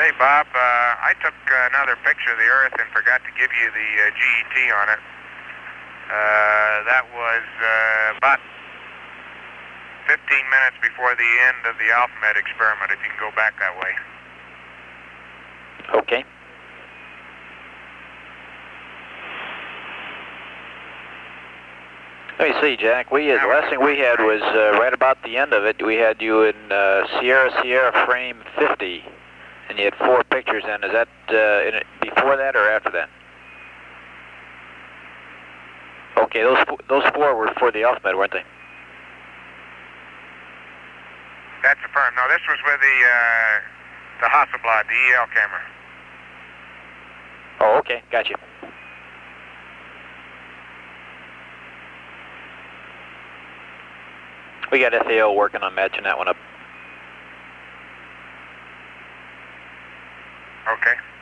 Say, Bob, I took another picture of the Earth and forgot to give you the GET on it. That was about 15 minutes before the end of the AlphaMed experiment, if you can go back that way. Okay. Let me see, Jack. The last thing we had was right about the end of it. We had you in Sierra frame 50, and you had 4 pictures in. Is that before that or after that? Okay, those 4 were for the AlphaMed, weren't they? That's affirmed. No, this was with the Hasselblad, the EL camera. Oh, okay, gotcha. We got FAO working on matching that one up. Okay.